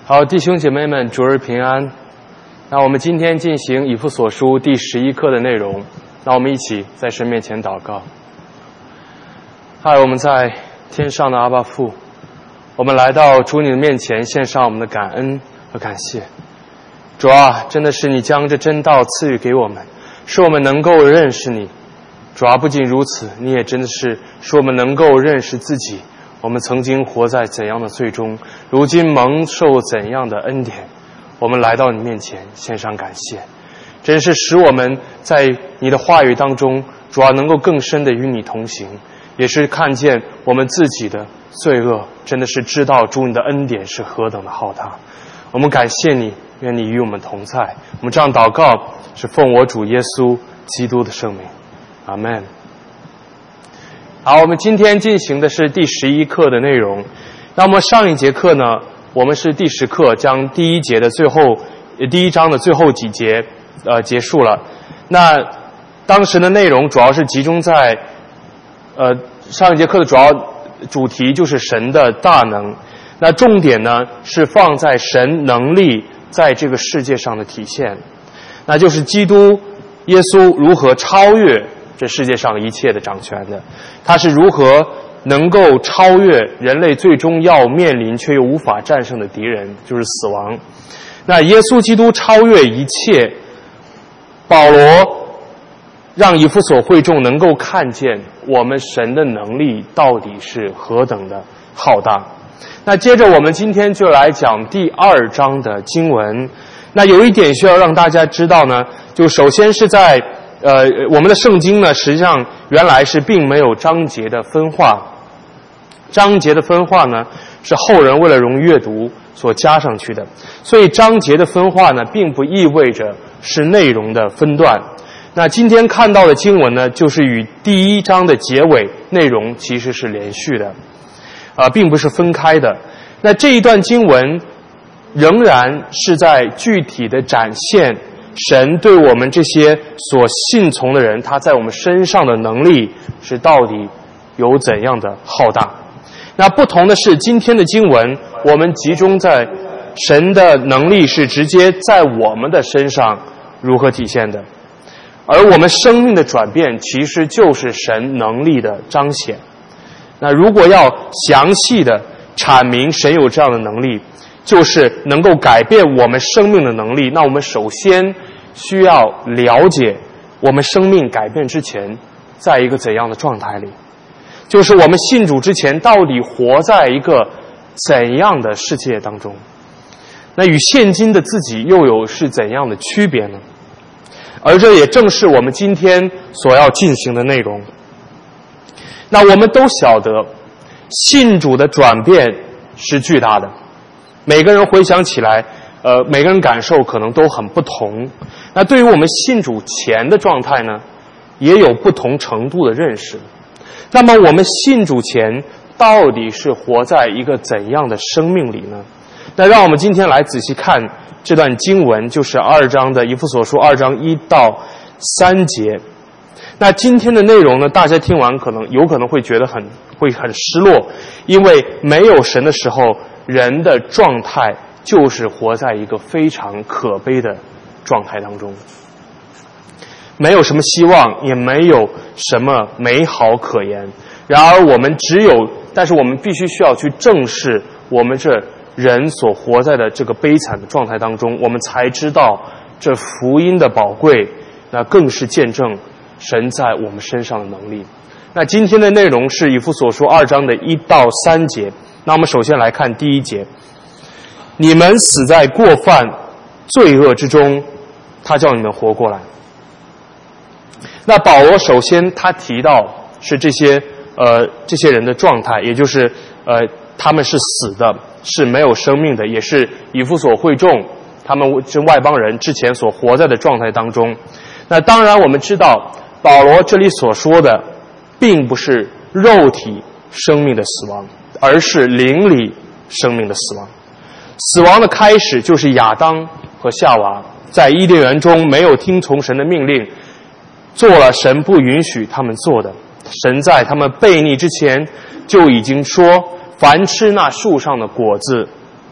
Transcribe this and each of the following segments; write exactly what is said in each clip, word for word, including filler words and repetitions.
好，弟兄姐妹们，主日平安。那我们今天进行以弗所书第十一课的内容，那我们一起在神面前祷告。嗨，我们在天上的阿爸父，我们来到主你的面前，献上我们的感恩和感谢。主啊，真的是你将这真道赐予给我们，使我们能够认识你。主啊，不仅如此，你也真的是使我们能够认识自己，我们曾经活在怎样的罪中，如今蒙受怎样的恩典。我们来到你面前献上感谢，真是使我们在你的话语当中，主要能够更深的与你同行，也是看见我们自己的罪恶，真的是知道主你的恩典是何等的浩大。我们感谢你，愿你与我们同在。我们这样祷告是奉我主耶稣基督的圣名，阿们。好，我们今天进行的是第十一课的内容。那么上一节课呢，我们是第十课将第一节的最后第一章的最后几节呃结束了。那当时的内容主要是集中在呃上一节课的主要主题就是神的大能，那重点呢是放在神能力在这个世界上的体现，那就是基督耶稣如何超越这世界上一切的掌权的，他是如何能够超越人类最终要面临却又无法战胜的敌人，就是死亡。那耶稣基督超越一切，保罗让以弗所会众能够看见我们神的能力到底是何等的浩大。那接着我们今天就来讲第二章的经文。那有一点需要让大家知道呢，就首先是在呃，我们的圣经呢，实际上原来是并没有章节的分化，章节的分化呢是后人为了容易阅读所加上去的，所以章节的分化呢，并不意味着是内容的分段。那今天看到的经文呢，就是与第一章的结尾内容其实是连续的，啊、呃，并不是分开的。那这一段经文仍然是在具体的展现神对我们这些所信从的人，他在我们身上的能力是到底有怎样的浩大。那不同的是，今天的经文我们集中在神的能力是直接在我们的身上如何体现的，而我们生命的转变其实就是神能力的彰显。那如果要详细的阐明神有这样的能力，就是能够改变我们生命的能力，那我们首先需要了解我们生命改变之前在一个怎样的状态里，就是我们信主之前到底活在一个怎样的世界当中，那与现今的自己又有是怎样的区别呢？而这也正是我们今天所要进行的内容。那我们都晓得信主的转变是巨大的，每个人回想起来呃，每个人感受可能都很不同。那对于我们信主前的状态呢，也有不同程度的认识。那么我们信主前到底是活在一个怎样的生命里呢？那让我们今天来仔细看这段经文，就是二章的以弗所书二章一到三节。那今天的内容呢，大家听完可能有可能会觉得很会很失落，因为没有神的时候，人的状态就是活在一个非常可悲的状态当中，没有什么希望，也没有什么美好可言。然而我们只有，但是我们必须需要去正视我们这人所活在的这个悲惨的状态当中，我们才知道这福音的宝贵，那更是见证神在我们身上的能力。那今天的内容是以弗所书二章的一到三节。那我们首先来看第一节，你们死在过犯罪恶之中，他叫你们活过来。那保罗首先他提到是这些呃这些人的状态，也就是呃他们是死的，是没有生命的，也是以弗所会众他们是外邦人之前所活在的状态当中。那当然我们知道保罗这里所说的并不是肉体生命的死亡，而是灵里生命的死亡。死亡的开始就是亚当和夏娃在伊甸园中没有听从神的命令，做了神不允许他们做的。神在他们悖逆之前就已经说，凡吃那树上的果子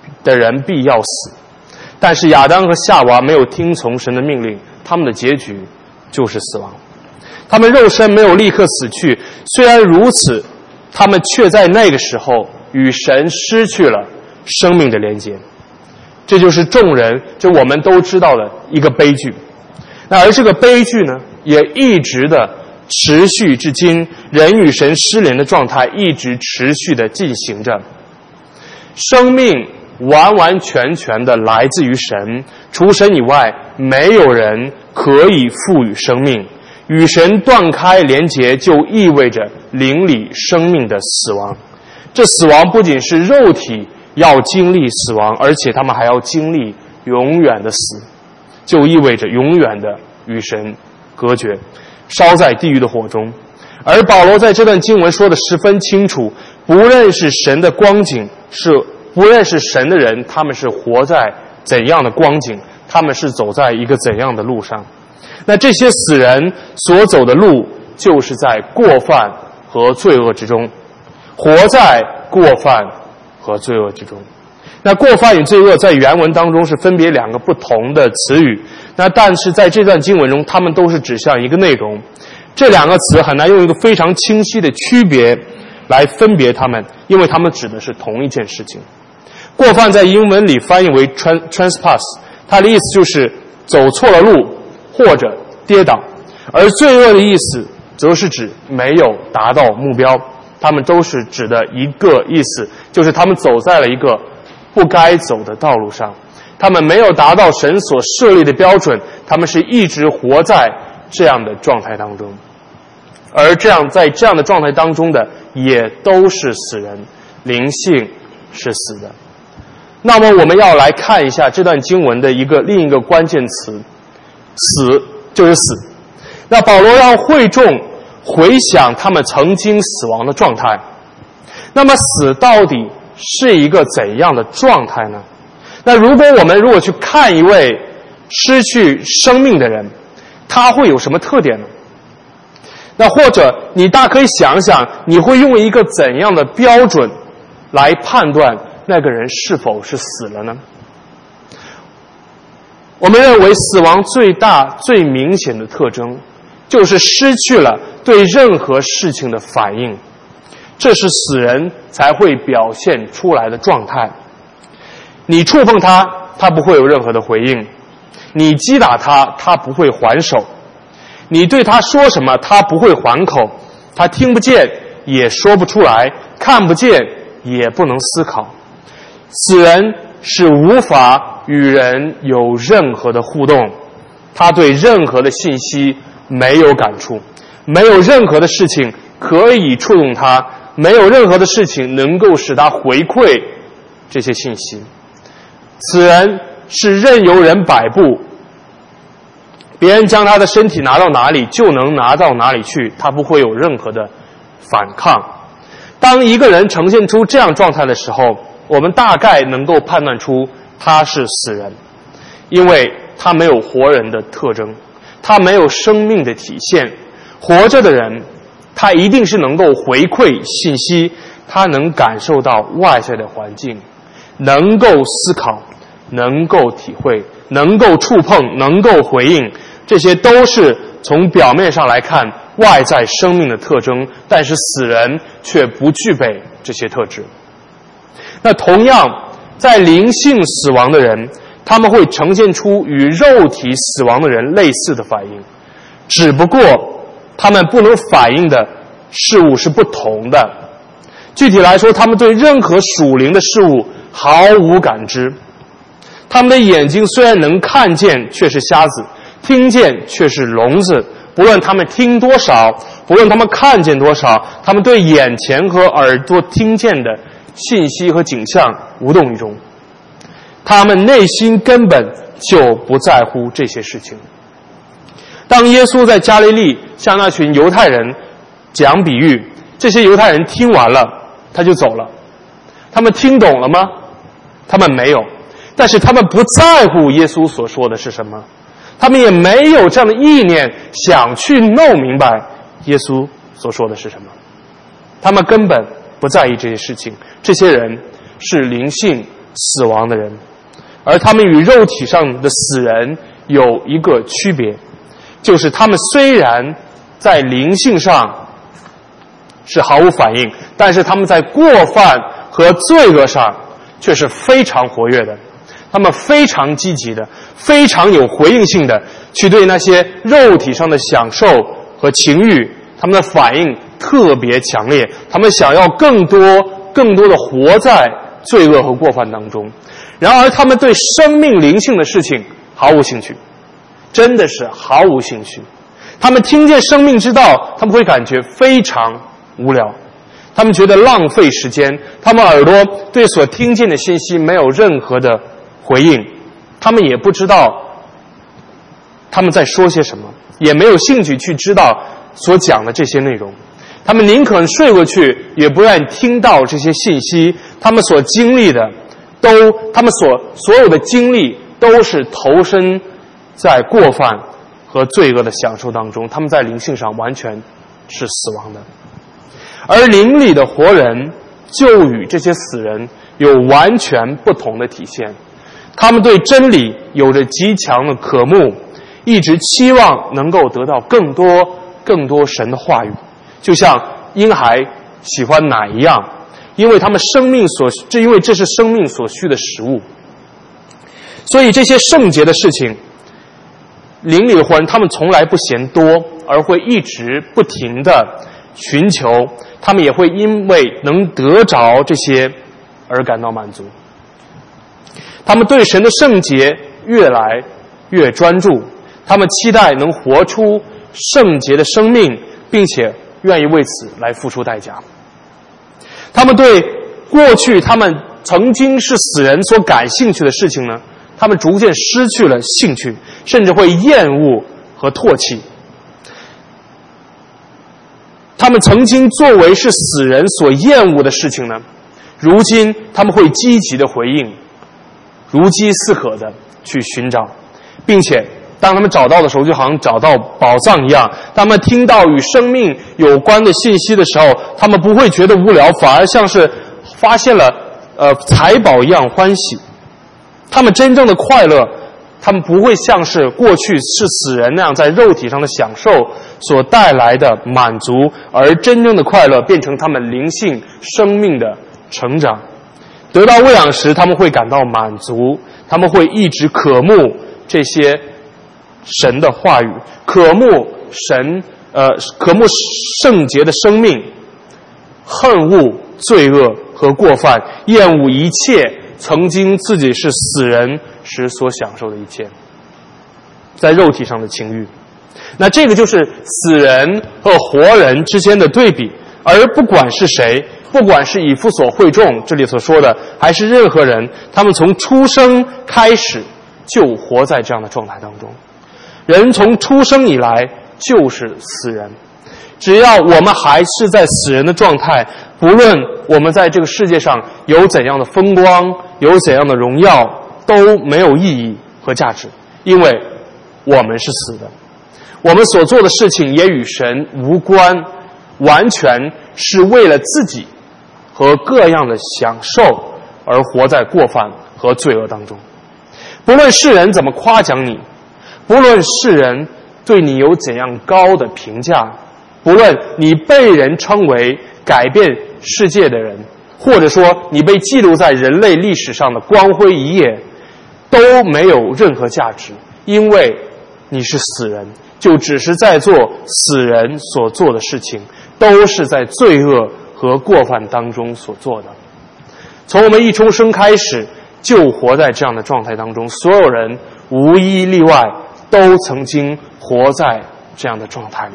的人必要死。但是亚当和夏娃没有听从神的命令，他们的结局就是死亡。他们肉身没有立刻死去，虽然如此，他们却在那个时候与神失去了生命的连接。这就是众人，这我们都知道的一个悲剧。那而这个悲剧呢，也一直的持续至今，人与神失联的状态一直持续的进行着。生命完完全全的来自于神，除神以外，没有人可以赋予生命。与神断开连结，就意味着灵里生命的死亡。这死亡不仅是肉体要经历死亡，而且他们还要经历永远的死，就意味着永远的与神隔绝，烧在地狱的火中。而保罗在这段经文说的十分清楚，不认识神的光景是不认识神的人，他们是活在怎样的光景，他们是走在一个怎样的路上。那这些死人所走的路，就是在过犯和罪恶之中，活在过犯和罪恶之中。那过犯与罪恶在原文当中是分别两个不同的词语，那但是在这段经文中，它们都是指向一个内容。这两个词很难用一个非常清晰的区别来分别它们，因为它们指的是同一件事情。过犯在英文里翻译为 trespass， 它的意思就是走错了路或者跌倒，而罪恶的意思则是指没有达到目标。他们都是指的一个意思，就是他们走在了一个不该走的道路上，他们没有达到神所设立的标准，他们是一直活在这样的状态当中。而这样在这样的状态当中的也都是死人，灵性是死的。那么我们要来看一下这段经文的一个另一个关键词，死就是死。那保罗让会众回想他们曾经死亡的状态，那么死到底是一个怎样的状态呢？那如果我们如果去看一位失去生命的人，他会有什么特点呢？那或者你大可以想想，你会用一个怎样的标准来判断那个人是否是死了呢？我们认为死亡最大最明显的特征就是失去了对任何事情的反应，这是死人才会表现出来的状态。你触碰他，他不会有任何的回应；你击打他，他不会还手；你对他说什么，他不会还口。他听不见，也说不出来；看不见，也不能思考。死人是无法与人有任何的互动，他对任何的信息没有感触，没有任何的事情可以触动他，没有任何的事情能够使他回馈这些信息。此人是任由人摆布，别人将他的身体拿到哪里就能拿到哪里去，他不会有任何的反抗。当一个人呈现出这样状态的时候，我们大概能够判断出他是死人，因为他没有活人的特征，他没有生命的体现。活着的人，他一定是能够回馈信息，他能感受到外在的环境，能够思考，能够体会，能够触碰，能够回应，这些都是从表面上来看外在生命的特征，但是死人却不具备这些特质。那同样，在灵性死亡的人，他们会呈现出与肉体死亡的人类似的反应，只不过他们不能反应的事物是不同的。具体来说，他们对任何属灵的事物毫无感知。他们的眼睛虽然能看见，却是瞎子；听见却是聋子。不论他们听多少，不论他们看见多少，他们对眼前和耳朵听见的信息和景象无动于衷。他们内心根本就不在乎这些事情。当耶稣在加利利向那群犹太人讲比喻，这些犹太人听完了，他就走了。他们听懂了吗？他们没有。但是他们不在乎耶稣所说的是什么，他们也没有这样的意念想去弄明白耶稣所说的是什么。他们根本不在意这些事情。这些人是灵性死亡的人，而他们与肉体上的死人有一个区别，就是他们虽然在灵性上是毫无反应，但是他们在过犯和罪恶上却是非常活跃的，他们非常积极的，非常有回应性的去对那些肉体上的享受和情欲，他们的反应特别强烈，他们想要更多更多的活在罪恶和过犯当中。然而他们对生命灵性的事情毫无兴趣，真的是毫无兴趣。他们听见生命之道，他们会感觉非常无聊，他们觉得浪费时间，他们耳朵对所听见的信息没有任何的回应，他们也不知道他们在说些什么，也没有兴趣去知道所讲的这些内容。他们宁肯睡过去，也不愿听到这些信息。他们所经历的都他们所所有的经历都是投身在过犯和罪恶的享受当中，他们在灵性上完全是死亡的。而灵里的活人就与这些死人有完全不同的体现，他们对真理有着极强的渴慕，一直期望能够得到更多更多神的话语，就像婴孩喜欢奶一样，因为他们生命所这因为这是生命所需的食物。所以这些圣洁的事情，灵里的活人他们从来不嫌多，而会一直不停地寻求，他们也会因为能得着这些而感到满足。他们对神的圣洁越来越专注，他们期待能活出圣洁的生命，并且愿意为此来付出代价。他们对过去他们曾经是死人所感兴趣的事情呢，他们逐渐失去了兴趣，甚至会厌恶和唾弃。他们曾经作为是死人所厌恶的事情呢，如今他们会积极的回应，如饥似渴的去寻找，并且当他们找到的时候，就好像找到宝藏一样。当他们听到与生命有关的信息的时候，他们不会觉得无聊，反而像是发现了呃财宝一样欢喜。他们真正的快乐，他们不会像是过去是死人那样在肉体上的享受所带来的满足，而真正的快乐变成他们灵性生命的成长。得到喂养时，他们会感到满足，他们会一直渴慕这些神的话语，渴慕神呃渴慕圣洁的生命，恨恶罪恶和过犯，厌恶一切曾经自己是死人时所享受的一切，在肉体上的情欲。那这个就是死人和活人之间的对比。而不管是谁，不管是以弗所会众这里所说的，还是任何人，他们从出生开始就活在这样的状态当中。人从出生以来就是死人，只要我们还是在死人的状态，不论我们在这个世界上有怎样的风光，有怎样的荣耀，都没有意义和价值，因为我们是死的。我们所做的事情也与神无关，完全是为了自己和各样的享受而活在过犯和罪恶当中。不论世人怎么夸奖你，不论世人对你有怎样高的评价，不论你被人称为改变世界的人，或者说你被记录在人类历史上的光辉一页，都没有任何价值，因为你是死人，就只是在做死人所做的事情，都是在罪恶和过犯当中所做的。从我们一出生开始就活在这样的状态当中，所有人无一例外都曾经活在这样的状态里。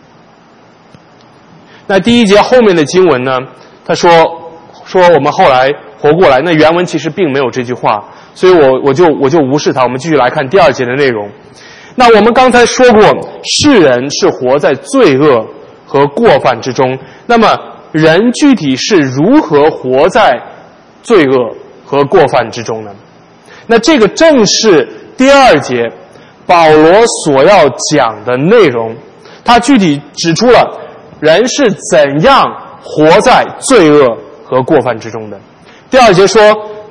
那第一节后面的经文呢，他说说我们后来活过来，那原文其实并没有这句话，所以我我就我就无视它。我们继续来看第二节的内容。那我们刚才说过，世人是活在罪恶和过犯之中，那么人具体是如何活在罪恶和过犯之中呢？那这个正是第二节保罗所要讲的内容。他具体指出了人是怎样活在罪恶和过犯之中的。第二节说，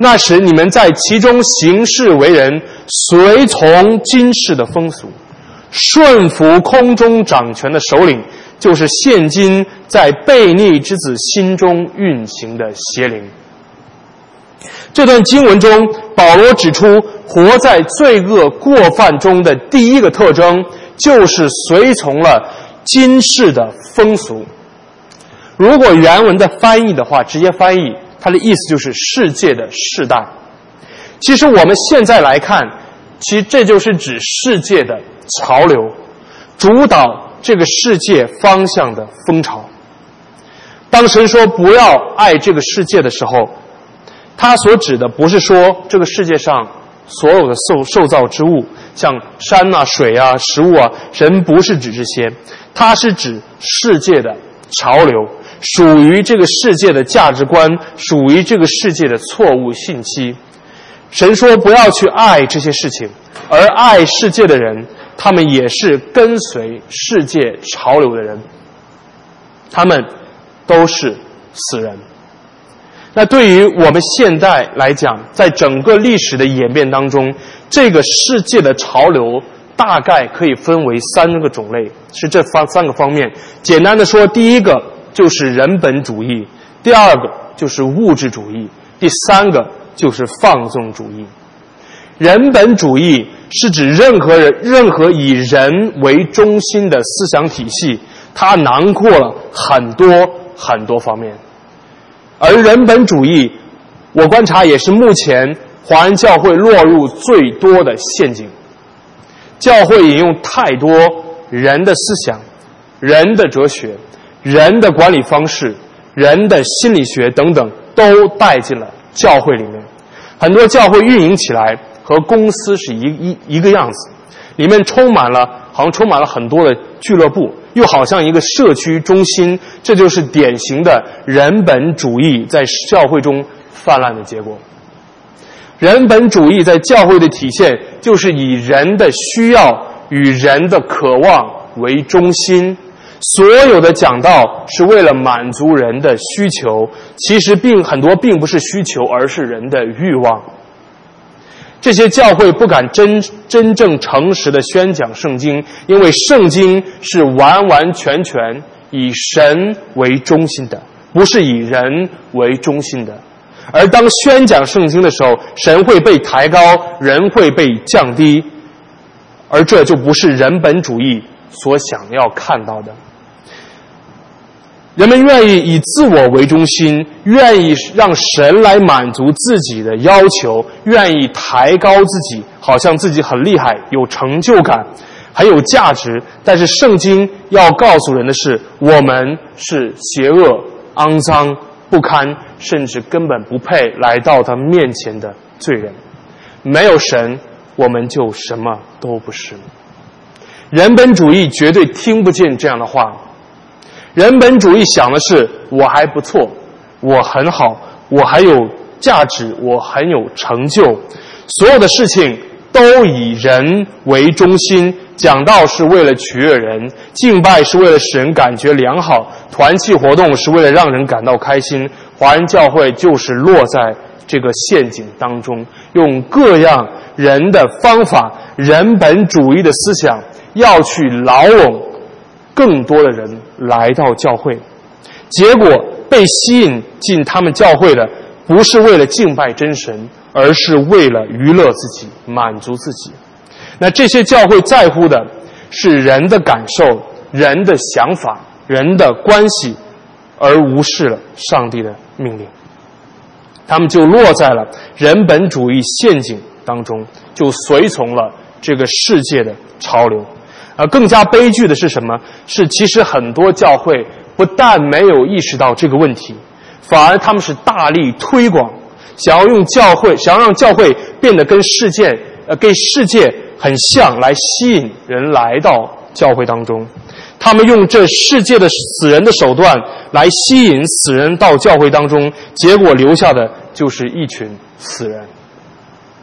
那时你们在其中行事为人，随从今世的风俗，顺服空中掌权的首领，就是现今在悖逆之子心中运行的邪灵。这段经文中，保罗指出活在罪恶过犯中的第一个特征，就是随从了今世的风俗。如果原文的翻译的话，直接翻译，它的意思就是世界的世代。其实我们现在来看，其实这就是指世界的潮流，主导这个世界方向的风潮。当神说不要爱这个世界的时候，他所指的不是说这个世界上所有的受受造之物，像山啊、水啊、食物啊，神不是指这些，他是指世界的潮流，属于这个世界的价值观，属于这个世界的错误信息。神说不要去爱这些事情，而爱世界的人，他们也是跟随世界潮流的人，他们都是死人。那对于我们现代来讲，在整个历史的演变当中，这个世界的潮流大概可以分为三个种类，是这方三个方面。简单的说，第一个就是人本主义，第二个就是物质主义，第三个就是放纵主义。人本主义是指任何人任何以人为中心的思想体系，它囊括了很多很多方面。而人本主义，我观察也是目前华人教会落入最多的陷阱。教会引用太多人的思想、人的哲学、人的管理方式、人的心理学等等，都带进了教会里面。很多教会运营起来和公司是一一一个样子，里面充满了好像充满了很多的俱乐部，又好像一个社区中心，这就是典型的人本主义在教会中泛滥的结果。人本主义在教会的体现，就是以人的需要与人的渴望为中心，所有的讲道是为了满足人的需求，其实并很多并不是需求，而是人的欲望。这些教会不敢真真正诚实的宣讲圣经，因为圣经是完完全全以神为中心的，不是以人为中心的。而当宣讲圣经的时候，神会被抬高，人会被降低，而这就不是人本主义所想要看到的。人们愿意以自我为中心，愿意让神来满足自己的要求，愿意抬高自己，好像自己很厉害，有成就感，很有价值。但是圣经要告诉人的是，我们是邪恶、肮脏、不堪，甚至根本不配来到他面前的罪人。没有神，我们就什么都不是。人本主义绝对听不见这样的话。人本主义想的是，我还不错，我很好，我还有价值，我很有成就，所有的事情都以人为中心，讲道是为了取悦人，敬拜是为了使人感觉良好，团契活动是为了让人感到开心。华人教会就是落在这个陷阱当中，用各样人的方法，人本主义的思想，要去牢笼更多的人来到教会，结果被吸引进他们教会的不是为了敬拜真神，而是为了娱乐自己，满足自己。那这些教会在乎的是人的感受、人的想法、人的关系，而无视了上帝的命令。他们就落在了人本主义陷阱当中，就随从了这个世界的潮流。而更加悲剧的是什么？是其实很多教会不但没有意识到这个问题，反而他们是大力推广，想要用教会，想要让教会变得跟世界呃跟世界很像，来吸引人来到教会当中。他们用这世界的死人的手段来吸引死人到教会当中，结果留下的就是一群死人。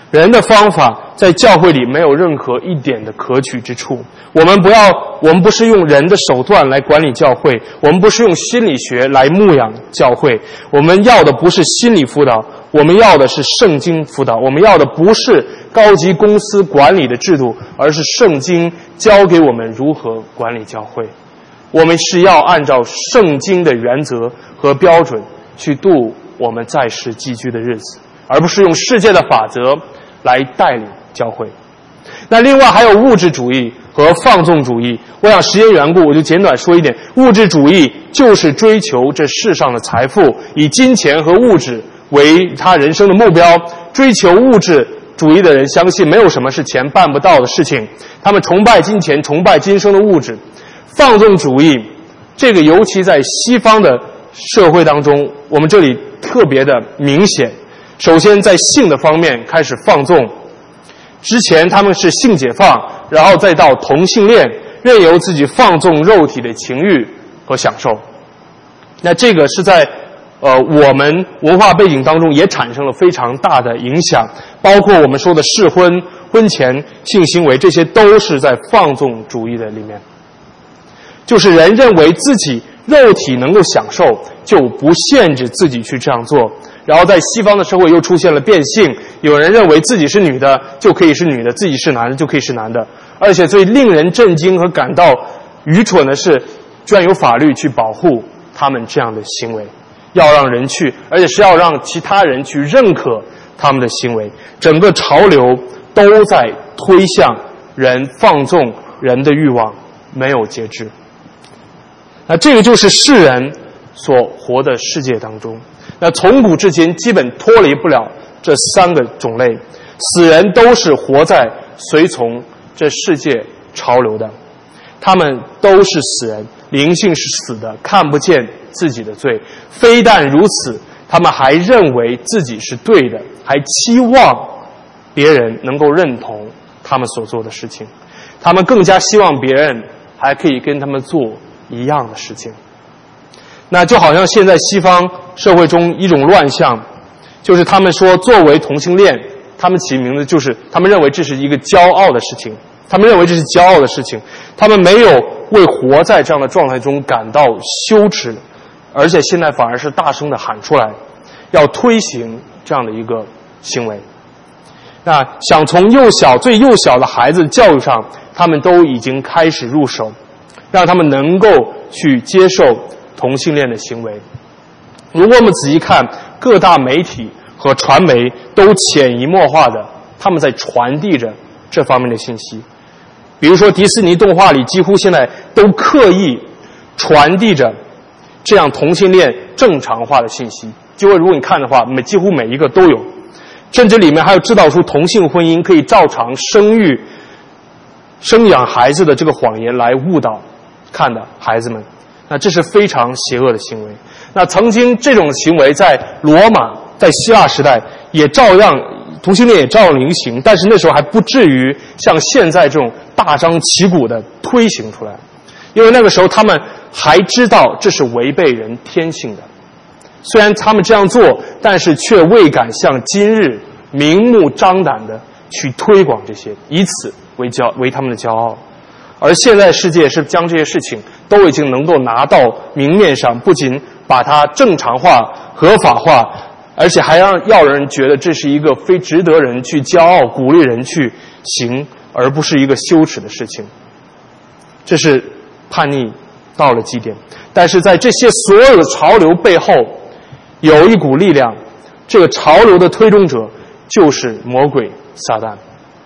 人的方法在教会里没有任何一点的可取之处。我们不要，我们不是用人的手段来管理教会，我们不是用心理学来牧养教会，我们要的不是心理辅导，我们要的是圣经辅导，我们要的不是高级公司管理的制度，而是圣经教给我们如何管理教会。我们是要按照圣经的原则和标准去度我们在世寄居的日子，而不是用世界的法则来带领教会。那另外还有物质主义和放纵主义，我想时间缘故，我就简短说一点。物质主义就是追求这世上的财富，以金钱和物质为他人生的目标。追求物质主义的人相信没有什么是钱办不到的事情，他们崇拜金钱，崇拜今生的物质。放纵主义，这个尤其在西方的社会当中，我们这里特别的明显。首先在性的方面开始放纵，之前他们是性解放，然后再到同性恋，任由自己放纵肉体的情欲和享受。那这个是在呃我们文化背景当中也产生了非常大的影响，包括我们说的试婚、婚前性行为，这些都是在放纵主义的里面。就是人认为自己肉体能够享受，就不限制自己去这样做。然后在西方的社会又出现了变性，有人认为自己是女的就可以是女的，自己是男的就可以是男的。而且最令人震惊和感到愚蠢的是，居然有法律去保护他们这样的行为，要让人去，而且是要让其他人去认可他们的行为。整个潮流都在推向人放纵人的欲望，没有节制。那这个就是世人所活的世界当中。那从古至今基本脱离不了这三个种类，死人都是活在随从这世界潮流的，他们都是死人，灵性是死的，看不见自己的罪。非但如此，他们还认为自己是对的，还期望别人能够认同他们所做的事情，他们更加希望别人还可以跟他们做一样的事情。那就好像现在西方社会中一种乱象，就是他们说作为同性恋，他们起名字就是他们认为这是一个骄傲的事情，他们认为这是骄傲的事情，他们没有为活在这样的状态中感到羞耻，而且现在反而是大声地喊出来，要推行这样的一个行为。那想从幼小最幼小的孩子教育上，他们都已经开始入手，让他们能够去接受同性恋的行为。如果我们仔细看，各大媒体和传媒都潜移默化的，他们在传递着这方面的信息。比如说迪士尼动画里几乎现在都刻意传递着这样同性恋正常化的信息，就会如果你看的话，每几乎每一个都有，甚至里面还有制造出同性婚姻可以照常生育生养孩子的这个谎言来误导看的孩子们。那这是非常邪恶的行为。那曾经这种行为在罗马、在希腊时代也照样，同性恋也照样流行，但是那时候还不至于像现在这种大张旗鼓的推行出来，因为那个时候他们还知道这是违背人天性的。虽然他们这样做，但是却未敢像今日明目张胆的去推广这些，以此为骄为他们的骄傲。而现在世界是将这些事情都已经能够拿到明面上，不仅把它正常化、合法化，而且还让要人觉得这是一个非值得人去骄傲、鼓励人去行，而不是一个羞耻的事情。这是叛逆到了极点。但是在这些所有的潮流背后，有一股力量，这个潮流的推动者就是魔鬼撒旦。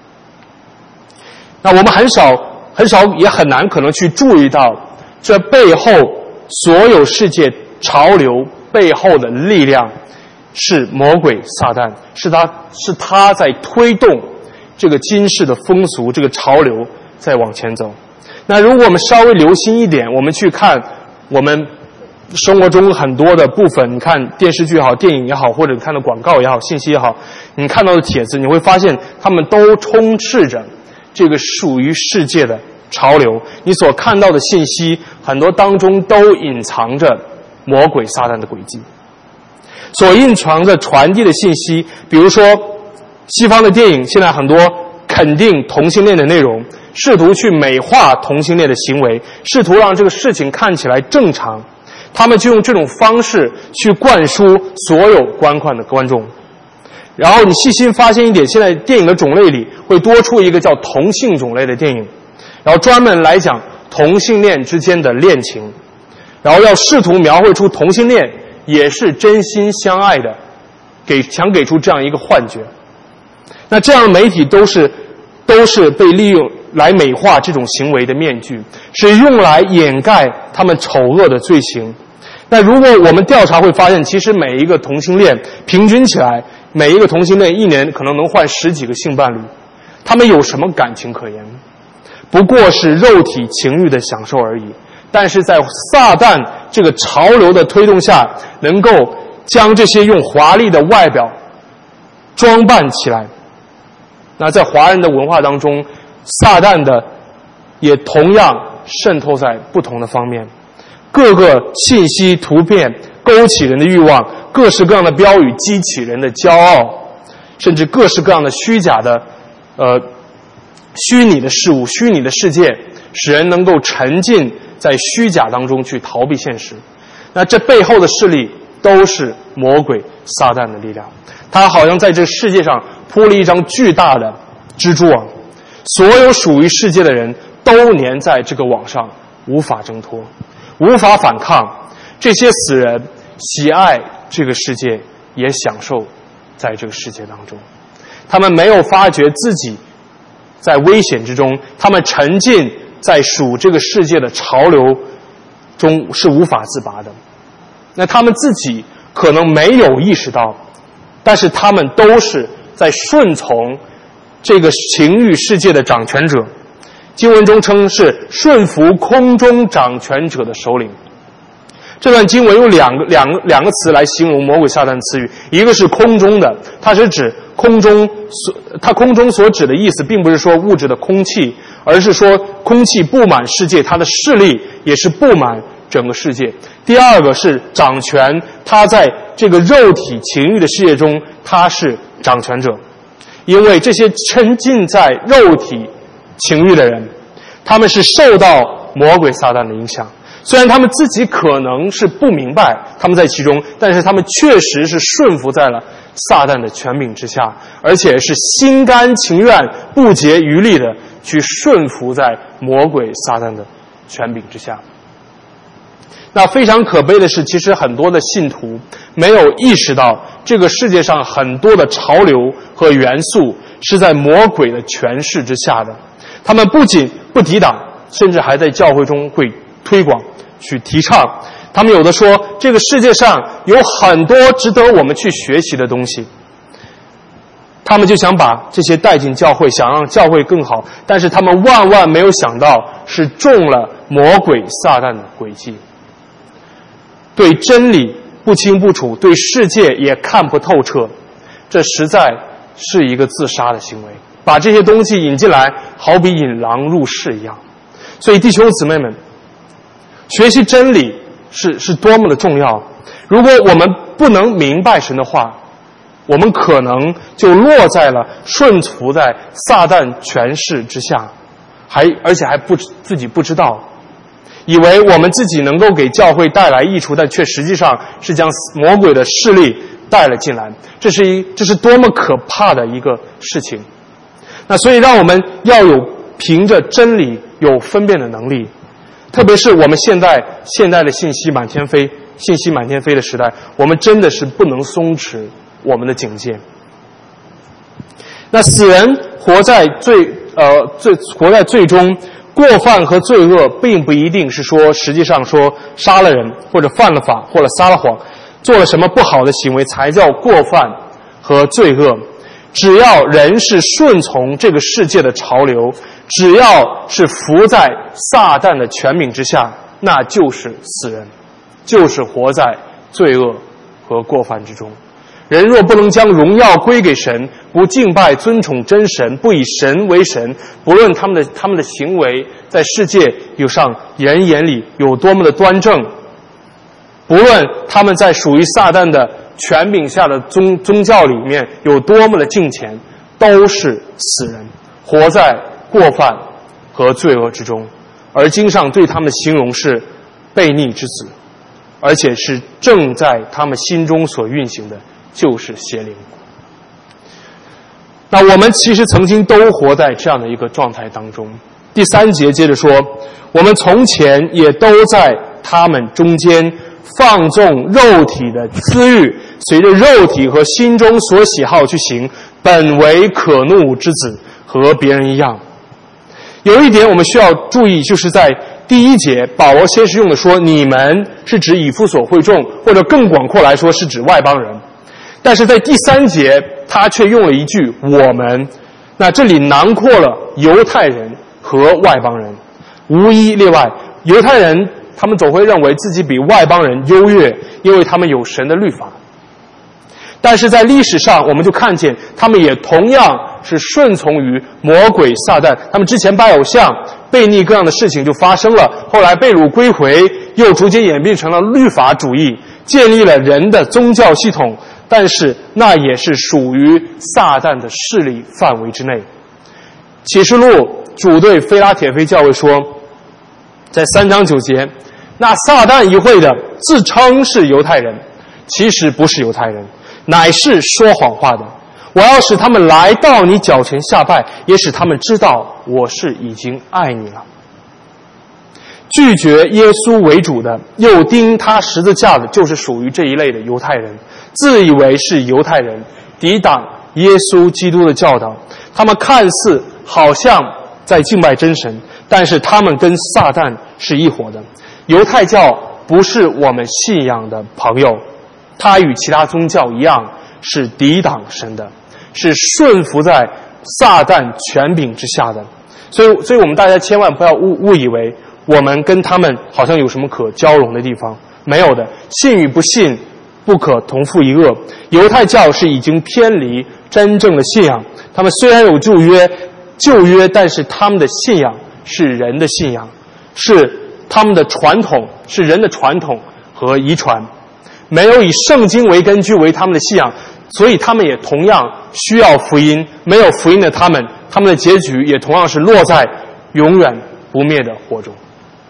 那我们很少很少也很难可能去注意到，这背后所有世界潮流背后的力量是魔鬼撒旦，是他是他在推动这个今世的风俗，这个潮流在往前走。那如果我们稍微留心一点，我们去看我们生活中很多的部分，你看电视剧也好，电影也好，或者你看到广告也好，信息也好，你看到的帖子，你会发现他们都充斥着这个属于世界的潮流。你所看到的信息很多当中都隐藏着魔鬼撒旦的诡计，所隐藏着传递的信息，比如说西方的电影现在很多肯定同性恋的内容，试图去美化同性恋的行为，试图让这个事情看起来正常，他们就用这种方式去灌输所有观看的观众。然后你细心发现一点，现在电影的种类里会多出一个叫同性种类的电影，然后专门来讲同性恋之间的恋情，然后要试图描绘出同性恋也是真心相爱的，给想给出这样一个幻觉。那这样的媒体都是都是被利用来美化这种行为的面具，是用来掩盖他们丑恶的罪行。那如果我们调查会发现，其实每一个同性恋平均起来，每一个同性恋一年可能能换十几个性伴侣，他们有什么感情可言？不过是肉体情欲的享受而已。但是在撒旦这个潮流的推动下，能够将这些用华丽的外表装扮起来。那在华人的文化当中，撒旦的也同样渗透在不同的方面，各个信息图片勾起人的欲望，各式各样的标语激起人的骄傲，甚至各式各样的虚假的呃虚拟的事物、虚拟的世界，使人能够沉浸在虚假当中去逃避现实。那这背后的势力都是魔鬼撒旦的力量，他好像在这世界上铺了一张巨大的蜘蛛网，所有属于世界的人都粘在这个网上，无法挣脱，无法反抗。这些死人喜爱这个世界，也享受在这个世界当中，他们没有发觉自己在危险之中，他们沉浸在属这个世界的潮流中是无法自拔的。那他们自己可能没有意识到，但是他们都是在顺从这个情欲世界的掌权者。经文中称是顺服空中掌权者的首领。这段经文用两个两个两个词来形容魔鬼撒旦词语，一个是空中的，它是指空中所它空中所指的意思，并不是说物质的空气，而是说空气布满世界，它的势力也是布满整个世界。第二个是掌权，他在这个肉体情欲的世界中，他是掌权者。因为这些沉浸在肉体情欲的人，他们是受到魔鬼撒旦的影响，虽然他们自己可能是不明白他们在其中，但是他们确实是顺服在了撒旦的权柄之下，而且是心甘情愿不竭余力的去顺服在魔鬼撒旦的权柄之下。那非常可悲的是，其实很多的信徒没有意识到这个世界上很多的潮流和元素是在魔鬼的权势之下的，他们不仅不抵挡，甚至还在教会中会推广去提倡。他们有的说这个世界上有很多值得我们去学习的东西，他们就想把这些带进教会，想让教会更好，但是他们万万没有想到是中了魔鬼撒旦的诡计，对真理不清不楚，对世界也看不透彻，这实在是一个自杀的行为。把这些东西引进来，好比引狼入室一样。所以弟兄姊妹们，学习真理是是多么的重要。如果我们不能明白神的话，我们可能就落在了顺服在撒旦权势之下，还而且还不自己不知道，以为我们自己能够给教会带来益处，但却实际上是将魔鬼的势力带了进来。这是一这是多么可怕的一个事情。那所以让我们要有凭着真理有分辨的能力，特别是我们现在现代的信息满天飞信息满天飞的时代，我们真的是不能松弛我们的警戒。那死人活在罪呃罪活在罪中，过犯和罪恶并不一定是说实际上说杀了人或者犯了法或者撒了谎，做了什么不好的行为才叫过犯和罪恶。只要人是顺从这个世界的潮流，只要是服在撒旦的权柄之下，那就是死人，就是活在罪恶和过犯之中。人若不能将荣耀归给神，不敬拜尊崇真神，不以神为神，不论他们的他们的行为在世界有上人眼里有多么的端正，不论他们在属于撒旦的权柄下的宗宗教里面有多么的敬虔， 都是死人，活在过犯和罪恶之中。而经上对他们的形容是悖逆之子，而且是正在他们心中所运行的就是邪灵。那我们其实曾经都活在这样的一个状态当中。第三节接着说，我们从前也都在他们中间放纵肉体的私欲，随着肉体和心中所喜好去行，本为可怒之子，和别人一样。有一点我们需要注意，就是在第一节保罗先是用的说你们，是指以弗所会众，或者更广阔来说是指外邦人。但是在第三节他却用了一句我们，那这里囊括了犹太人和外邦人，无一例外。犹太人他们总会认为自己比外邦人优越，因为他们有神的律法。但是在历史上我们就看见他们也同样是顺从于魔鬼撒旦，他们之前拜偶像悖逆各样的事情就发生了，后来被掳归回，又逐渐演变成了律法主义，建立了人的宗教系统，但是那也是属于撒旦的势力范围之内。启示录主对非拉铁非教会说，在三章九节，那撒旦一会的自称是犹太人，其实不是犹太人，乃是说谎话的。我要使他们来到你脚前下拜，也使他们知道我是已经爱你了。拒绝耶稣为主的，又钉他十字架的，就是属于这一类的犹太人，自以为是犹太人，抵挡耶稣基督的教导。他们看似好像在敬拜真神，但是他们跟撒旦是一伙的。犹太教不是我们信仰的朋友，它与其他宗教一样是抵挡神的，是顺服在撒旦权柄之下的。所以所以我们大家千万不要误误以为我们跟他们好像有什么可交融的地方，没有的。信与不信不可同负一轭。犹太教是已经偏离真正的信仰，他们虽然有旧约旧约但是他们的信仰是人的信仰，是他们的传统，是人的传统和遗传，没有以圣经为根据为他们的信仰，所以他们也同样需要福音。没有福音的他们，他们的结局也同样是落在永远不灭的火中。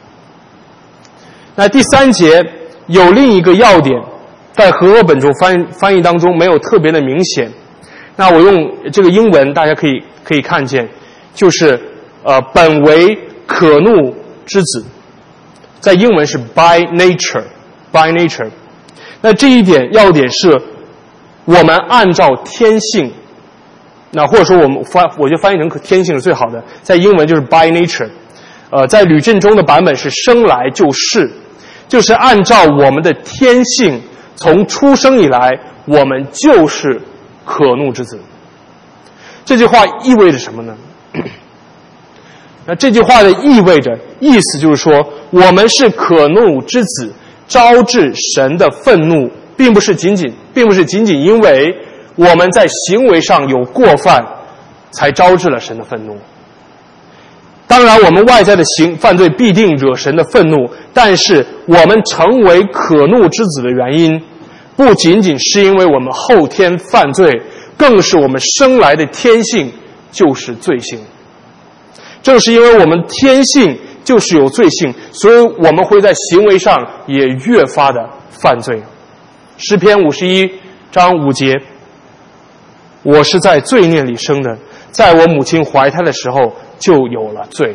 那第三节有另一个要点，在和合本中翻翻译当中没有特别的明显。那我用这个英文大家可以可以看见，就是呃本为可怒之子，在英文是 by nature by nature。 那这一点要点是我们按照天性，那或者说我们翻我觉得翻译成天性是最好的，在英文就是 by nature。 呃在吕振中的版本是生来就是，就是按照我们的天性，从出生以来我们就是可怒之子。这句话意味着什么呢？那这句话的意味着意思就是说，我们是可怒之子，招致神的愤怒，并不是仅仅并不是仅仅因为我们在行为上有过犯才招致了神的愤怒。当然我们外在的行犯罪必定惹神的愤怒，但是我们成为可怒之子的原因，不仅仅是因为我们后天犯罪，更是我们生来的天性就是罪性。正是因为我们天性就是有罪性，所以我们会在行为上也越发的犯罪。诗篇五十一章五节，我是在罪孽里生的，在我母亲怀胎的时候就有了罪。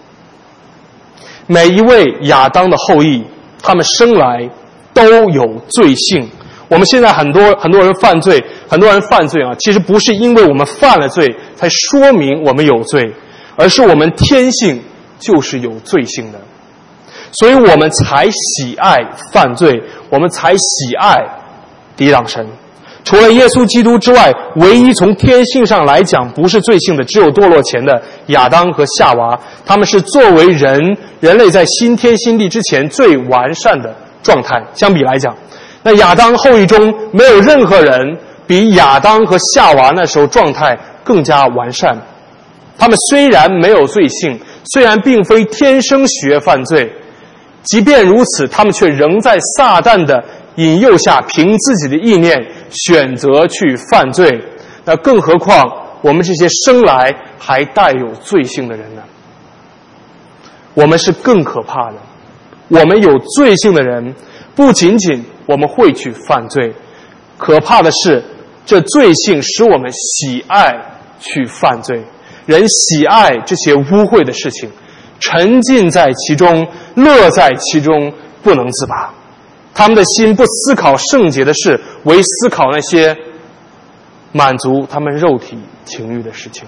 每一位亚当的后裔，他们生来都有罪性。我们现在很多很多人犯罪，很多人犯罪啊，其实不是因为我们犯了罪才说明我们有罪，而是我们天性就是有罪性的，所以我们才喜爱犯罪，我们才喜爱抵挡神。除了耶稣基督之外，唯一从天性上来讲不是罪性的，只有堕落前的亚当和夏娃，他们是作为人人类在新天新地之前最完善的状态。相比来讲，那亚当后裔中没有任何人比亚当和夏娃那时候状态更加完善。他们虽然没有罪性，虽然并非天生学犯罪，即便如此，他们却仍在撒旦的引诱下，凭自己的意念选择去犯罪。那更何况我们这些生来还带有罪性的人呢？我们是更可怕的。我们有罪性的人，不仅仅我们会去犯罪，可怕的是，这罪性使我们喜爱去犯罪。人喜爱这些污秽的事情，沉浸在其中，乐在其中，不能自拔。他们的心不思考圣洁的事，唯思考那些满足他们肉体情欲的事情。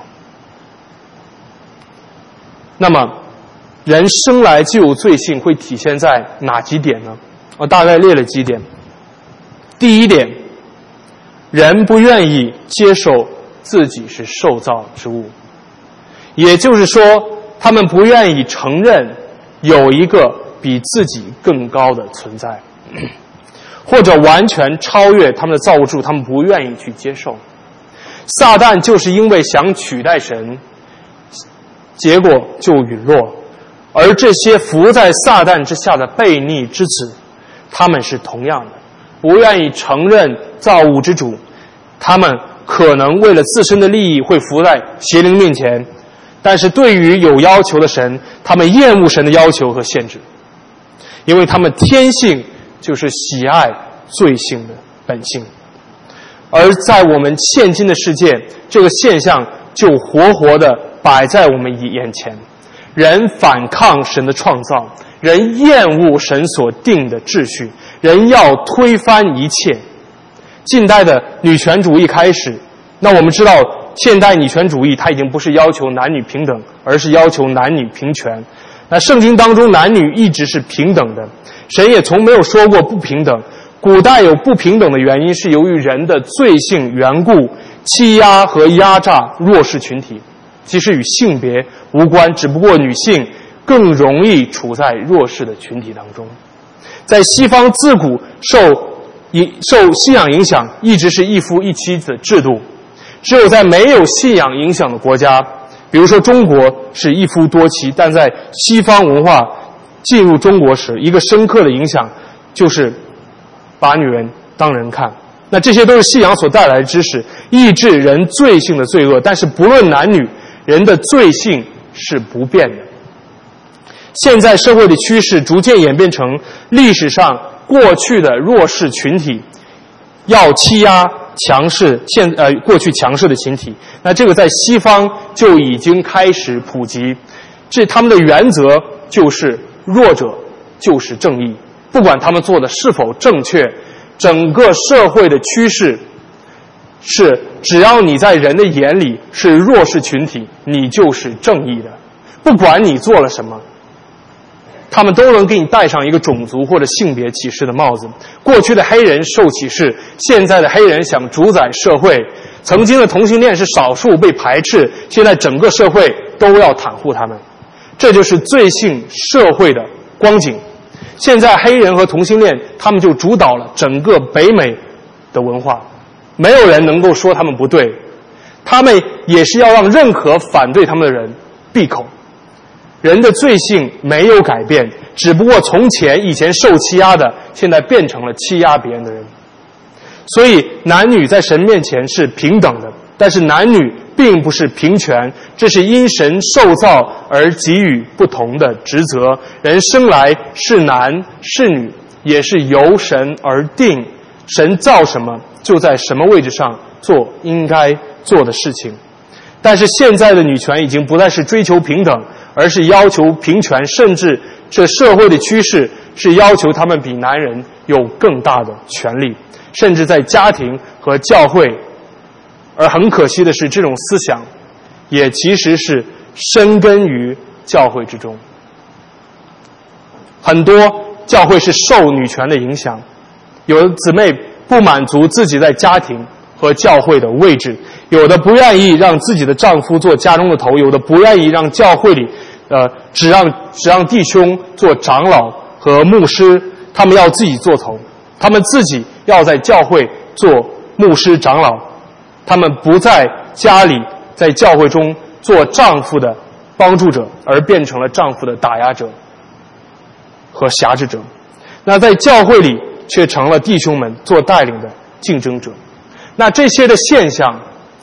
那么人生来就有罪性，会体现在哪几点呢？我大概列了几点。第一点，人不愿意接受自己是受造之物，也就是说，他们不愿意承认有一个比自己更高的存在，或者完全超越他们的造物主，他们不愿意去接受。撒旦就是因为想取代神，结果就陨落。而这些伏在撒旦之下的悖逆之子，他们是同样的，不愿意承认造物之主，他们可能为了自身的利益会伏在邪灵面前，但是对于有要求的神，他们厌恶神的要求和限制，因为他们天性就是喜爱罪性的本性。而在我们现今的世界，这个现象就活活地摆在我们眼前。人反抗神的创造，人厌恶神所定的秩序，人要推翻一切。近代的女权主义开始，那我们知道现代女权主义它已经不是要求男女平等，而是要求男女平权。那圣经当中男女一直是平等的，神也从没有说过不平等。古代有不平等的原因是由于人的罪性缘故，欺压和压榨弱势群体，其实与性别无关，只不过女性更容易处在弱势的群体当中。在西方自古受受信仰影响，一直是一夫一妻的制度。只有在没有信仰影响的国家，比如说中国是一夫多妻，但在西方文化进入中国时，一个深刻的影响就是把女人当人看。那这些都是信仰所带来的知识，抑制人罪性的罪恶，但是不论男女，人的罪性是不变的。现在社会的趋势逐渐演变成历史上过去的弱势群体要欺压强势现呃过去强势的群体，那这个在西方就已经开始普及。这他们的原则就是弱者就是正义，不管他们做的是否正确，整个社会的趋势是只要你在人的眼里是弱势群体，你就是正义的，不管你做了什么，他们都能给你戴上一个种族或者性别歧视的帽子。过去的黑人受歧视，现在的黑人想主宰社会。曾经的同性恋是少数被排斥，现在整个社会都要袒护他们。这就是罪性社会的光景。现在黑人和同性恋他们就主导了整个北美的文化，没有人能够说他们不对，他们也是要让任何反对他们的人闭口。人的罪性没有改变，只不过从前以前受欺压的，现在变成了欺压别人的人。所以男女在神面前是平等的，但是男女并不是平权，这是因神受造而给予不同的职责。人生来是男是女，也是由神而定，神造什么就在什么位置上做应该做的事情。但是现在的女权已经不再是追求平等，而是要求平权，甚至这社会的趋势是要求他们比男人有更大的权利，甚至在家庭和教会。而很可惜的是，这种思想也其实是深根于教会之中。很多教会是受女权的影响，有的姊妹不满足自己在家庭和教会的位置，有的不愿意让自己的丈夫做家中的头，有的不愿意让教会里呃只让只让弟兄做长老和牧师，他们要自己做头，他们自己要在教会做牧师长老，他们不在家里在教会中做丈夫的帮助者，而变成了丈夫的打压者和辖制者。那在教会里却成了弟兄们做带领的竞争者。那这些的现象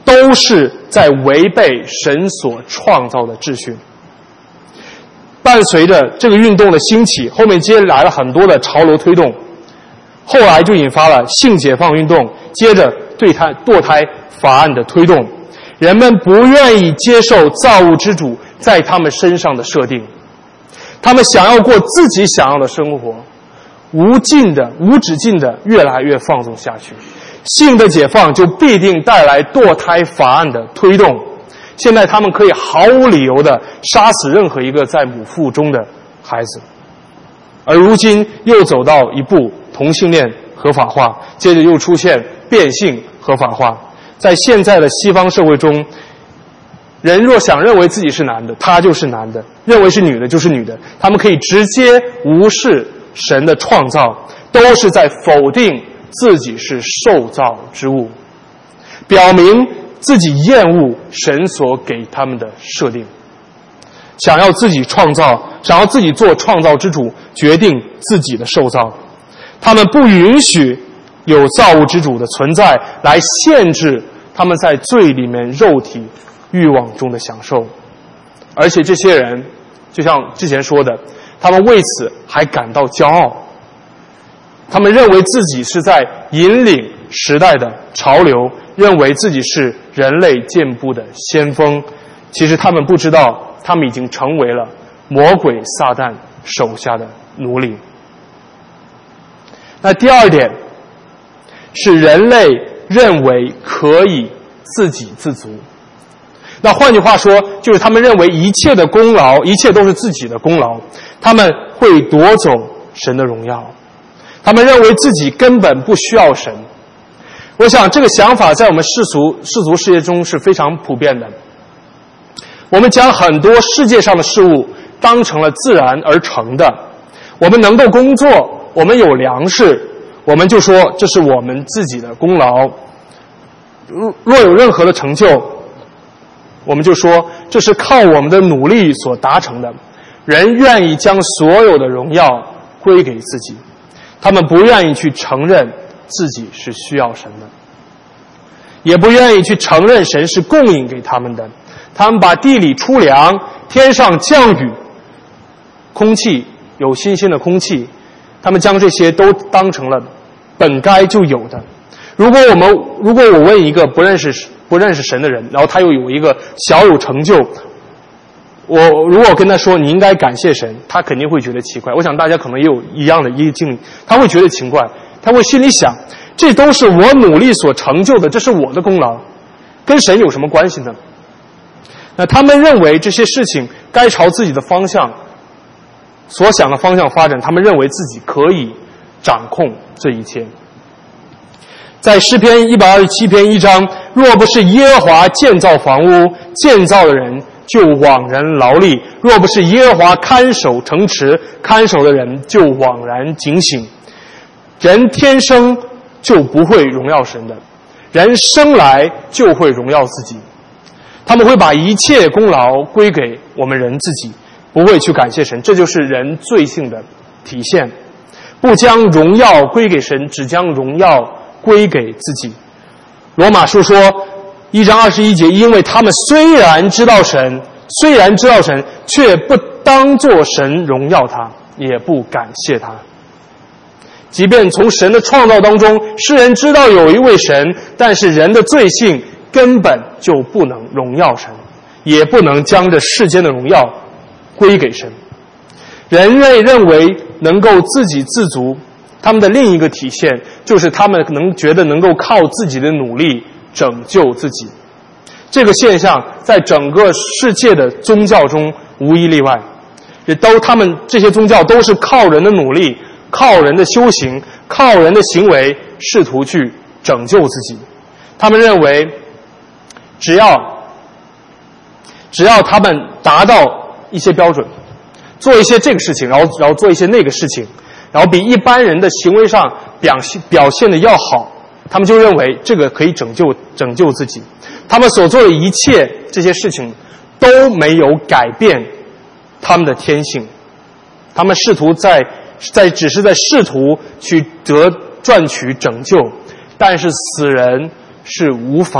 都是在违背神所创造的秩序。伴随着这个运动的兴起，后面接着来了很多的潮流推动，后来就引发了性解放运动，接着对他堕胎法案的推动。人们不愿意接受造物之主在他们身上的设定，他们想要过自己想要的生活，无尽的、无止境的越来越放纵下去。性的解放就必定带来堕胎法案的推动。现在他们可以毫无理由的杀死任何一个在母腹中的孩子，而如今又走到一步，同性恋合法化，接着又出现变性合法化。在现在的西方社会中，人若想认为自己是男的，他就是男的；认为是女的，就是女的。他们可以直接无视神的创造，都是在否定自己是受造之物，表明自己厌恶神所给他们的设定，想要自己创造，想要自己做创造之主，决定自己的受造。他们不允许有造物之主的存在来限制他们在罪里面肉体欲望中的享受。而且这些人就像之前说的，他们为此还感到骄傲，他们认为自己是在引领时代的潮流，认为自己是人类进步的先锋。其实他们不知道，他们已经成为了魔鬼撒旦手下的奴隶。那第二点是人类认为可以自给自足。那换句话说，就是他们认为一切的功劳，一切都是自己的功劳，他们会夺走神的荣耀，他们认为自己根本不需要神。我想这个想法在我们世俗世俗世界中是非常普遍的。我们将很多世界上的事物当成了自然而成的，我们能够工作，我们有粮食，我们就说这是我们自己的功劳。若有任何的成就，我们就说这是靠我们的努力所达成的。人愿意将所有的荣耀归给自己，他们不愿意去承认自己是需要神的，也不愿意去承认神是供应给他们的。他们把地里出粮，天上降雨，空气有新鲜的空气，他们将这些都当成了本该就有的。如果我们如果我问一个不认识不认识神的人，然后他又有一个小有成就，我如果跟他说你应该感谢神，他肯定会觉得奇怪。我想大家可能也有一样的一个经历，他会觉得奇怪，他会心里想，这都是我努力所成就的，这是我的功劳，跟神有什么关系呢？那他们认为这些事情该朝自己的方向所想的方向发展，他们认为自己可以掌控这一切。在诗篇一百二十七篇一章，若不是耶和华建造房屋，建造的人就枉然劳力；若不是耶和华看守城池，看守的人就枉然警醒。人天生就不会荣耀神的，人生来就会荣耀自己。他们会把一切功劳归给我们人自己，不会去感谢神，这就是人罪性的体现。不将荣耀归给神，只将荣耀归给自己。罗马书说一章二十一节，因为他们虽然知道神，虽然知道神，却不当作神荣耀他，也不感谢他。即便从神的创造当中，世人知道有一位神，但是人的罪性根本就不能荣耀神，也不能将这世间的荣耀归给神。人类认为能够自给自足，他们的另一个体现就是他们能觉得能够靠自己的努力拯救自己。这个现象在整个世界的宗教中无一例外，也都他们这些宗教都是靠人的努力，靠人的修行，靠人的行为试图去拯救自己。他们认为只要只要他们达到一些标准，做一些这个事情，然后然后做一些那个事情，然后比一般人的行为上表现表现的要好，他们就认为这个可以拯救拯救自己。他们所做的一切这些事情都没有改变他们的天性，他们试图在在只是在试图去得赚取拯救，但是死人是无法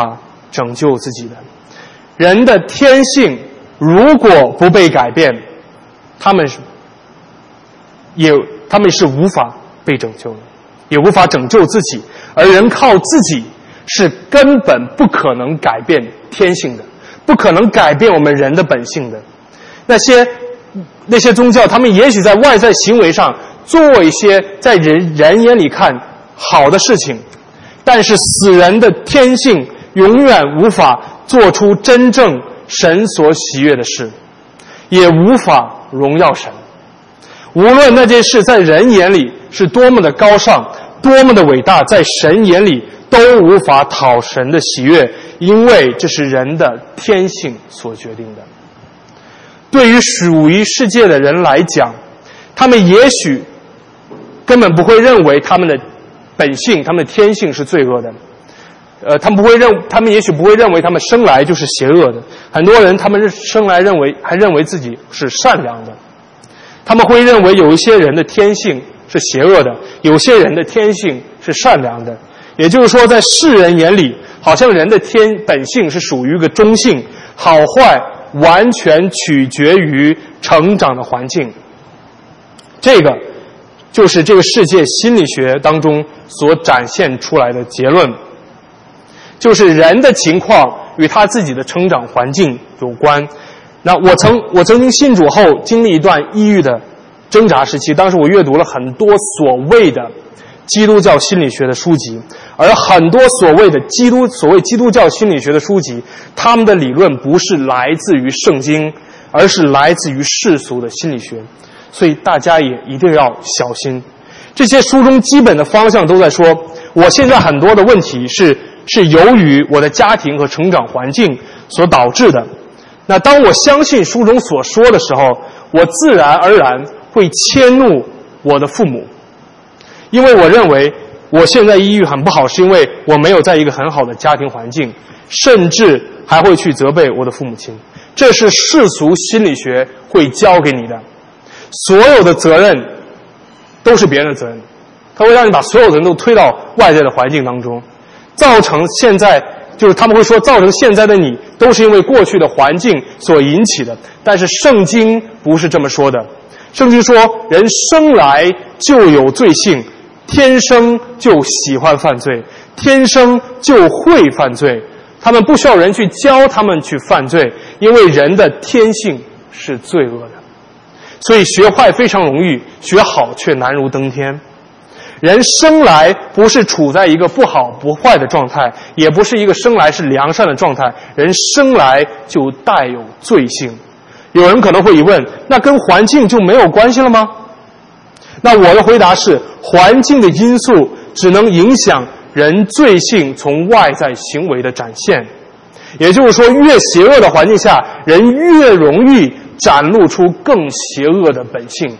拯救自己的。人的天性如果不被改变，他们是也他们是无法被拯救的，也无法拯救自己。而人靠自己是根本不可能改变天性的，不可能改变我们人的本性的。那些那些宗教，他们也许在外在行为上做一些在人人眼里看好的事情，但是死人的天性永远无法做出真正神所喜悦的事，也无法荣耀神。无论那件事在人眼里是多么的高尚，多么的伟大，在神眼里都无法讨神的喜悦，因为这是人的天性所决定的。对于属于世界的人来讲，他们也许根本不会认为他们的本性、他们的天性是罪恶的。呃，他们不会认，他们也许不会认为他们生来就是邪恶的。很多人他们生来认为还认为自己是善良的。他们会认为有一些人的天性是邪恶的，有些人的天性是善良的。也就是说，在世人眼里，好像人的天本性是属于一个中性，好坏完全取决于成长的环境。这个就是这个世界心理学当中所展现出来的结论，就是人的情况与他自己的成长环境有关。那我曾我曾经信主后经历一段抑郁的挣扎时期，当时我阅读了很多所谓的基督教心理学的书籍，而很多所谓的基督所谓基督教心理学的书籍，他们的理论不是来自于圣经，而是来自于世俗的心理学。所以大家也一定要小心。这些书中基本的方向都在说，我现在很多的问题是是由于我的家庭和成长环境所导致的。那当我相信书中所说的时候，我自然而然会迁怒我的父母，因为我认为我现在抑郁很不好，是因为我没有在一个很好的家庭环境，甚至还会去责备我的父母亲。这是世俗心理学会教给你的，所有的责任都是别人的责任，他会让你把所有的人都推到外在的环境当中，造成现在就是他们会说造成现在的你都是因为过去的环境所引起的。但是圣经不是这么说的，圣经说人生来就有罪性，天生就喜欢犯罪，天生就会犯罪，他们不需要人去教他们去犯罪，因为人的天性是罪恶的。所以学坏非常容易，学好却难如登天。人生来不是处在一个不好不坏的状态，也不是一个生来是良善的状态，人生来就带有罪性。有人可能会疑问，那跟环境就没有关系了吗？那我的回答是，环境的因素只能影响人罪性从外在行为的展现。也就是说，越邪恶的环境下，人越容易展露出更邪恶的本性。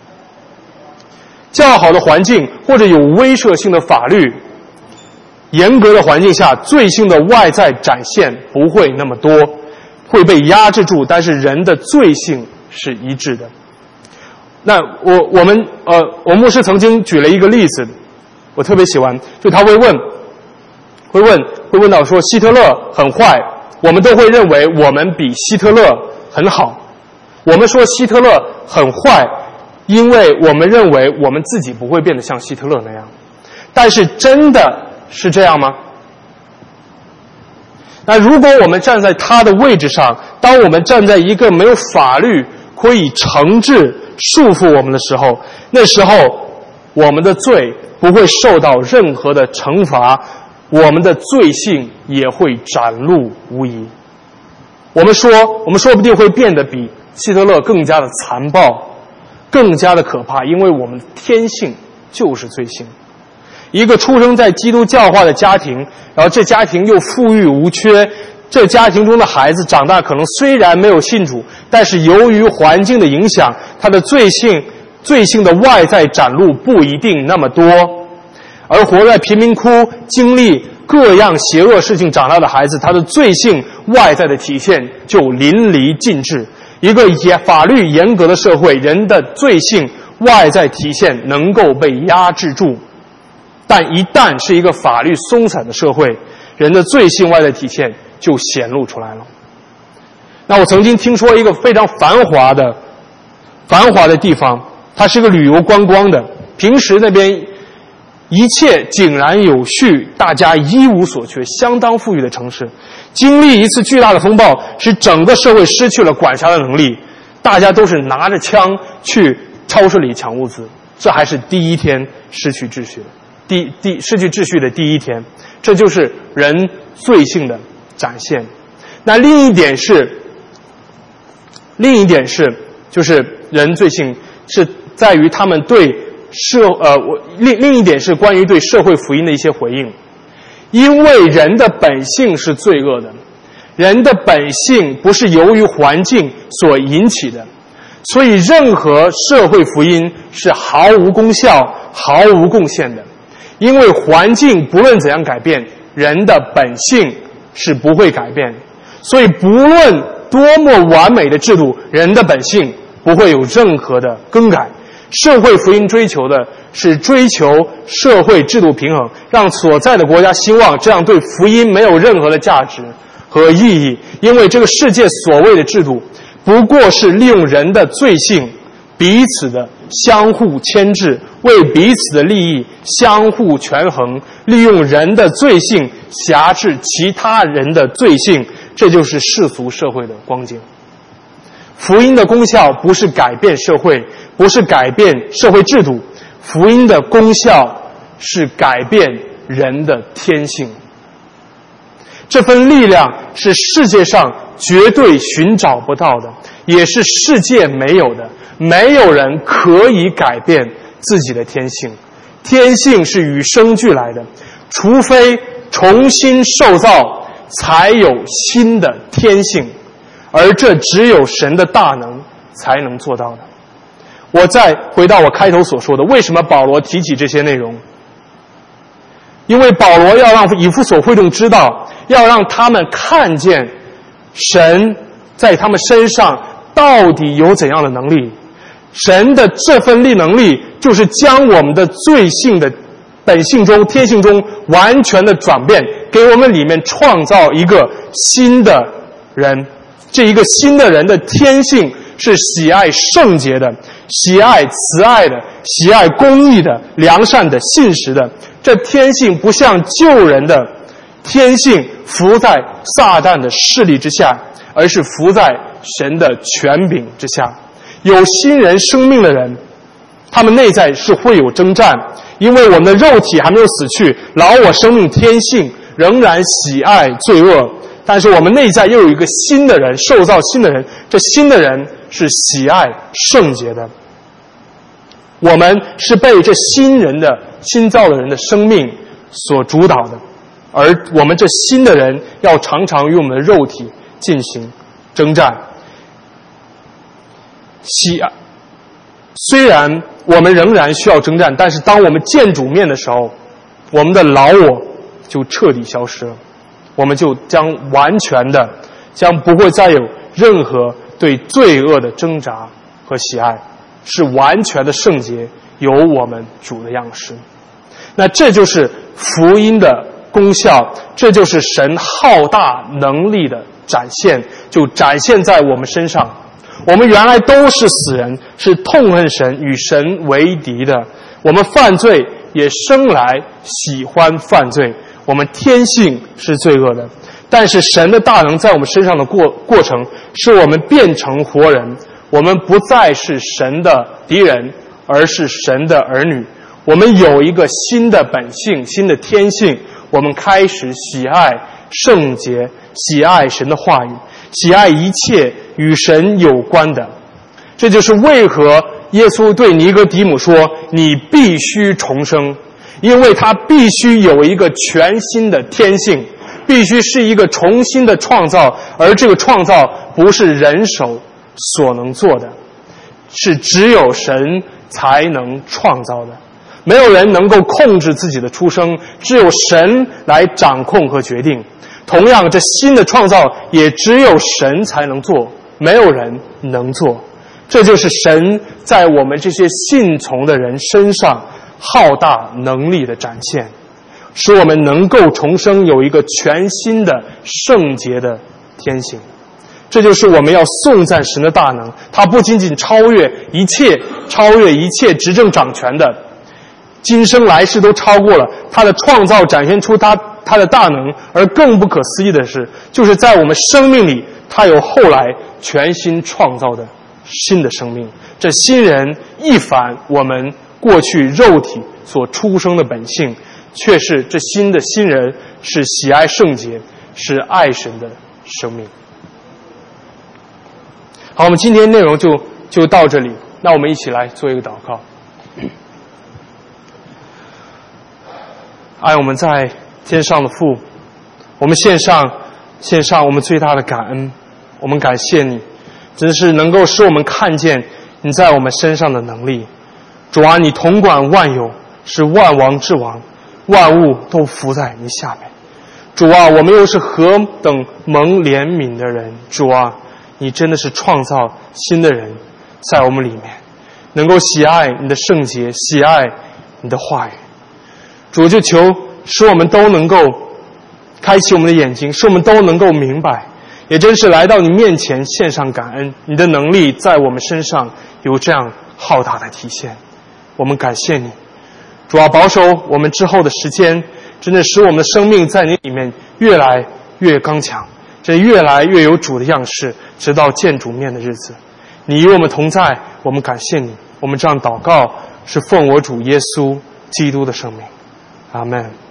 较好的环境或者有威慑性的法律，严格的环境下，罪性的外在展现不会那么多，会被压制住，但是人的罪性是一致的。那我我们呃，我牧师曾经举了一个例子，我特别喜欢，就他会问，会问会问到说希特勒很坏，我们都会认为我们比希特勒很好。我们说希特勒很坏，因为我们认为我们自己不会变得像希特勒那样。但是真的是这样吗？那如果我们站在他的位置上，当我们站在一个没有法律可以惩治束缚我们的时候，那时候我们的罪不会受到任何的惩罚，我们的罪性也会展露无遗。我们说我们说不定会变得比希特勒更加的残暴，更加的可怕，因为我们的天性就是罪性。一个出生在基督教化的家庭，然后这家庭又富裕无缺，这家庭中的孩子长大可能虽然没有信主，但是由于环境的影响，他的罪性罪性的外在展露不一定那么多。而活在贫民窟经历各样邪恶事情长大的孩子，他的罪性外在的体现就淋漓尽致。一个法律严格的社会，人的罪性外在体现能够被压制住，但一旦是一个法律松散的社会，人的罪性外在体现就显露出来了。那我曾经听说一个非常繁华的繁华的地方，它是个旅游观光的，平时那边一切井然有序，大家一无所缺，相当富裕的城市，经历一次巨大的风暴，使整个社会失去了管辖的能力，大家都是拿着枪去超市里抢物资，这还是第一天失去秩序的第第失去秩序的第一天，这就是人罪性的展现。那另一点是另一点是就是人罪性是在于他们对社呃我另另一点是关于对社会福音的一些回应。因为人的本性是罪恶的，人的本性不是由于环境所引起的，所以任何社会福音是毫无功效、毫无贡献的。因为环境不论怎样改变，人的本性是不会改变，所以不论多么完美的制度，人的本性不会有任何的更改。社会福音追求的是追求社会制度平衡，让所在的国家兴旺，这样对福音没有任何的价值和意义。因为这个世界所谓的制度不过是利用人的罪性彼此的相互牵制，为彼此的利益相互权衡，利用人的罪性辖制其他人的罪性，这就是世俗社会的光景。福音的功效不是改变社会，不是改变社会制度，福音的功效是改变人的天性。这份力量是世界上绝对寻找不到的，也是世界没有的。没有人可以改变自己的天性，天性是与生俱来的，除非重新受造，才有新的天性，而这只有神的大能才能做到的。我再回到我开头所说的，为什么保罗提起这些内容？因为保罗要让以弗所会众知道，要让他们看见神在他们身上到底有怎样的能力。神的这份力能力就是将我们的罪性的本性中天性中完全的转变，给我们里面创造一个新的人。这一个新的人的天性是喜爱圣洁的，喜爱慈爱的，喜爱公义的，良善的，信实的。这天性不像旧人的天性服在撒旦的势力之下，而是服在神的权柄之下。有新人生命的人，他们内在是会有征战，因为我们的肉体还没有死去，老我生命天性仍然喜爱罪恶，但是我们内在又有一个新的人，受造新的人，这新的人是喜爱圣洁的。我们是被这新人的新造的人的生命所主导的，而我们这新的人要常常与我们的肉体进行征战。喜爱，虽然我们仍然需要征战，但是当我们见主面的时候，我们的老我就彻底消失了，我们就将完全的将不会再有任何对罪恶的挣扎和喜爱，是完全的圣洁，有我们主的样式。那这就是福音的功效，这就是神浩大能力的展现，就展现在我们身上。我们原来都是死人，是痛恨神，与神为敌的。我们犯罪，也生来喜欢犯罪。我们天性是罪恶的，但是神的大能在我们身上的过过程，使我们变成活人。我们不再是神的敌人，而是神的儿女。我们有一个新的本性，新的天性。我们开始喜爱圣洁，喜爱神的话语，喜爱一切与神有关的。这就是为何耶稣对尼哥底母说，你必须重生，因为他必须有一个全新的天性，必须是一个重新的创造，而这个创造不是人手所能做的，是只有神才能创造的。没有人能够控制自己的出生，只有神来掌控和决定。同样，这新的创造也只有神才能做，没有人能做。这就是神在我们这些信从的人身上浩大能力的展现。 使我们能够重生，有一个全新的圣洁的天性。这就是我们要颂赞神的大能，他不仅仅超越一切，超越一切执政掌权的，今生来世都超过了。他的创造展现出他他的大能，而更不可思议的是，就是在我们生命里，他有后来全新创造的新的生命。这新人一反我们过去肉体所出生的本性，却是这新的新人是喜爱圣洁，是爱神的生命。好，我们今天内容就就到这里。那我们一起来做一个祷告。爱我们在天上的父，我们献上献上我们最大的感恩，我们感谢你，真是能够使我们看见你在我们身上的能力。主啊，你统管万有，是万王之王，万物都服在你下面。主啊，我们又是何等蒙怜悯的人。主啊，你真的是创造新的人在我们里面，能够喜爱你的圣洁，喜爱你的话语。主，就求使我们都能够开启我们的眼睛，使我们都能够明白，也真是来到你面前献上感恩，你的能力在我们身上有这样浩大的体现。我们感谢你。主啊，保守我们之后的时间，真的使我们的生命在你里面越来越刚强，这越来越有主的样式，直到见主面的日子。你与我们同在，我们感谢你。我们这样祷告是奉我主耶稣基督的圣名，阿们。